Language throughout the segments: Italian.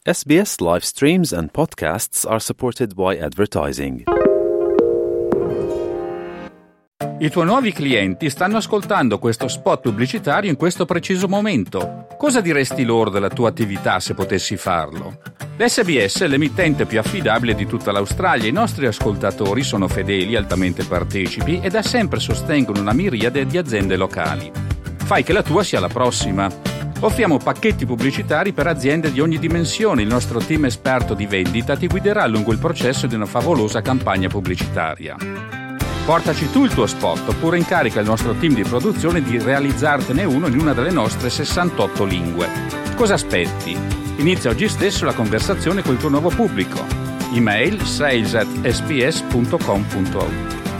SBS live streams and podcasts are supported by advertising. I tuoi nuovi clienti stanno ascoltando questo spot pubblicitario in questo preciso momento. Cosa diresti loro della tua attività se potessi farlo? L'SBS è l'emittente più affidabile di tutta l'Australia. I nostri ascoltatori sono fedeli, altamente partecipi e da sempre sostengono una miriade di aziende locali. Fai che la tua sia la prossima. Offriamo pacchetti pubblicitari per aziende di ogni dimensione. Il nostro team esperto di vendita ti guiderà lungo il processo di una favolosa campagna pubblicitaria. Portaci tu il tuo spot oppure incarica il nostro team di produzione di realizzartene uno in una delle nostre 68 lingue. Cosa aspetti? Inizia oggi stesso la conversazione col tuo nuovo pubblico. Email sales@sbs.com.au.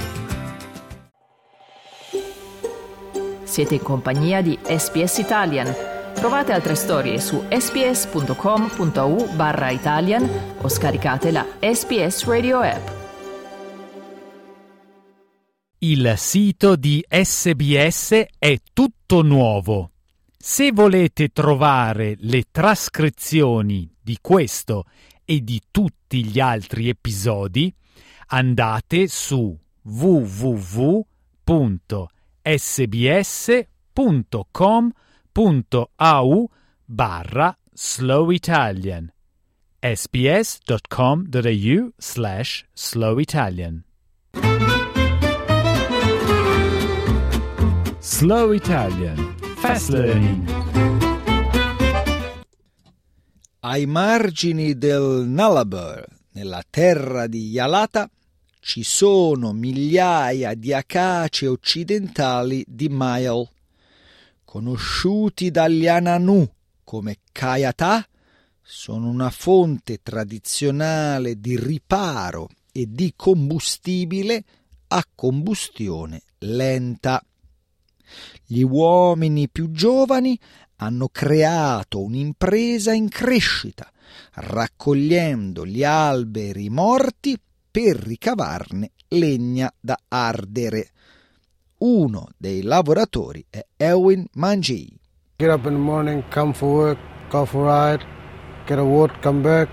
Siete in compagnia di SBS Italian. Trovate altre storie su sbs.com.au/Italian o scaricate la SBS Radio app. Il sito di SBS è tutto nuovo. Se volete trovare le trascrizioni di questo e di tutti gli altri episodi, andate su www.sbs.com.au/slowitalian sbs.com.au/slowitalian. Slow Italian. Fast Learning. Ai margini del Nullarbor, nella terra di Yalata, ci sono migliaia di acacie occidentali di Mayal. Conosciuti dagli Ananu come Kayata, sono una fonte tradizionale di riparo e di combustibile a combustione lenta. Gli uomini più giovani hanno creato un'impresa in crescita, raccogliendo gli alberi morti per ricavarne legna da ardere. Uno dei lavoratori è Elwin Manji. Get up in the morning, come for work, go for a ride, get a wood, come back,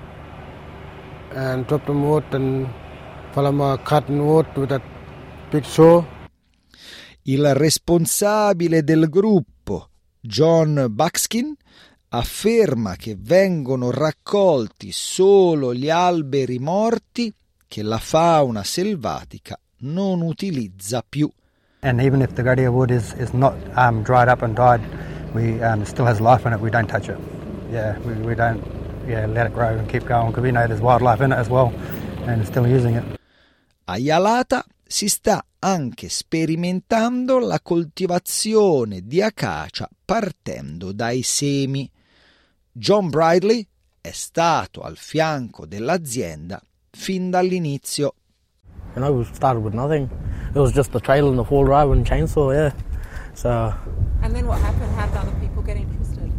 and drop them wood and follow my cutting wood with that big saw. Il responsabile del gruppo, John Buckskin, afferma che vengono raccolti solo gli alberi morti che la fauna selvatica non utilizza più. And even if the Gadia wood is not dried up and died, we still has life in it. We don't touch it. Yeah, we don't let it grow and keep going because we know there's wildlife in it as well, and still using it. A Yalata si sta anche sperimentando la coltivazione di acacia partendo dai semi. John Bridley è stato al fianco dell'azienda fin dall'inizio. We started with nothing. It was just the trailer and the full drive and chainsaw, yeah. So. And then what happened? How did other people get interested?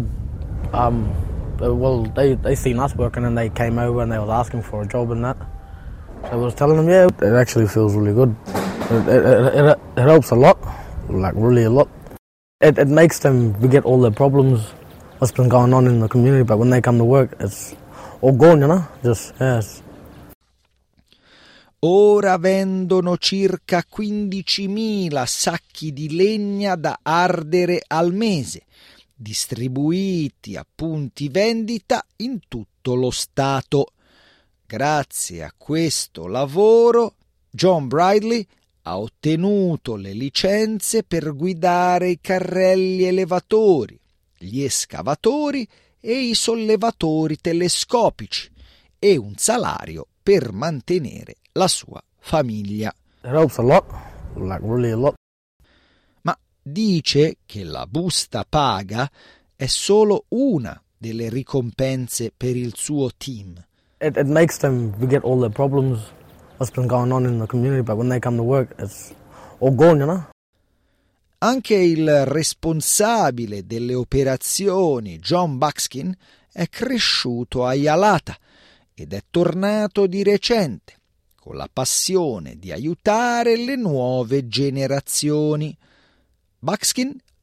Well, they seen us working and they came over and they was asking for a job and that. So I was telling them, yeah, it actually feels really good. It helps a lot, like really a lot. It makes them forget all their problems, what's been going on in the community, but when they come to work, it's all gone, you know? Just, yes. Ora vendono circa 15.000 sacchi di legna da ardere al mese, distribuiti a punti vendita in tutto lo stato. Grazie a questo lavoro, John Bridley ha ottenuto le licenze per guidare i carrelli elevatori, gli escavatori e i sollevatori telescopici e un salario per mantenere la sua famiglia. It helps a lot, like really a lot. Ma dice che la busta paga è solo una delle ricompense per il suo team. It makes them forget all their problems, what's been going on in the community, but when they come to work, it's all gone, you know? Anche il responsabile delle operazioni, John Buckskin, è cresciuto a Yalata ed è tornato di recente, con la passione di aiutare le nuove generazioni. Buckskin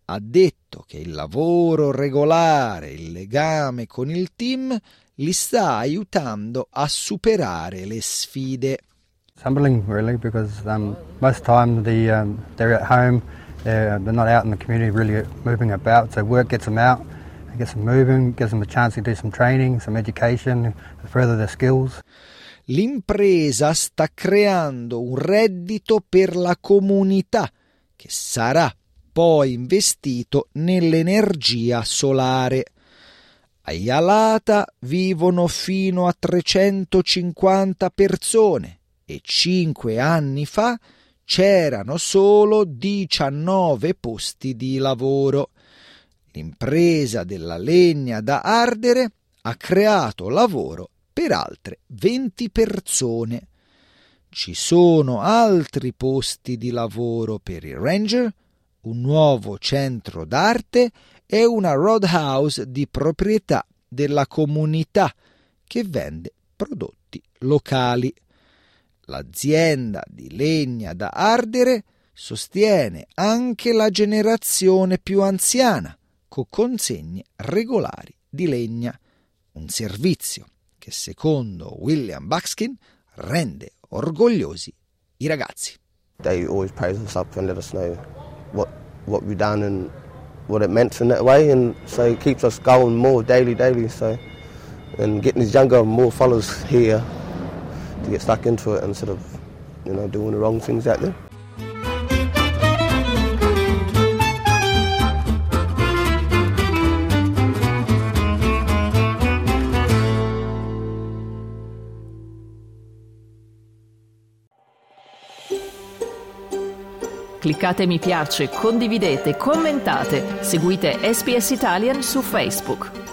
ha detto che il lavoro regolare, il legame con il team, li sta aiutando a superare le sfide. It's humbling, really, because most time they're at home, they're not out in the community really moving about. So work gets them out, gets them moving, gives them a chance to do some training, some education, to further their skills. L'impresa sta creando un reddito per la comunità che sarà poi investito nell'energia solare. A Yalata vivono fino a 350 persone e 5 anni fa c'erano solo 19 posti di lavoro. L'impresa della legna da ardere ha creato lavoro per altre 20 persone. Ci sono altri posti di lavoro per i ranger, un nuovo centro d'arte e una roadhouse di proprietà della comunità che vende prodotti locali. L'azienda di legna da ardere sostiene anche la generazione più anziana con consegne regolari di legna, un servizio che secondo William Buckskin rende orgogliosi i ragazzi. They always praise us up and let us know what we've done and what it meant in that way, and so it keeps us going more daily, so and getting these younger, more followers here to get stuck into it instead of, doing the wrong things out there. Cliccate mi piace, condividete, commentate, seguite SBS Italian su Facebook.